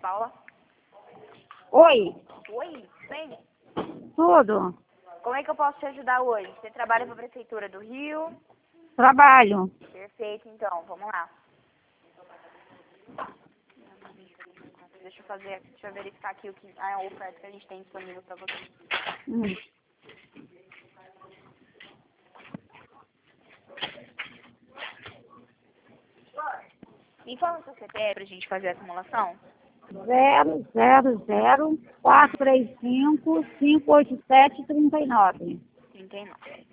Paula? Oi, Oi, bem? tudo? Como é que eu posso te ajudar hoje? Você trabalha para a Prefeitura do Rio? Trabalho. Perfeito, então, vamos lá. Deixa eu verificar aqui a oferta que a gente tem disponível para você. Hum. Me fala o seu CPF para a gente fazer a simulação. 000-435-587-39. 39.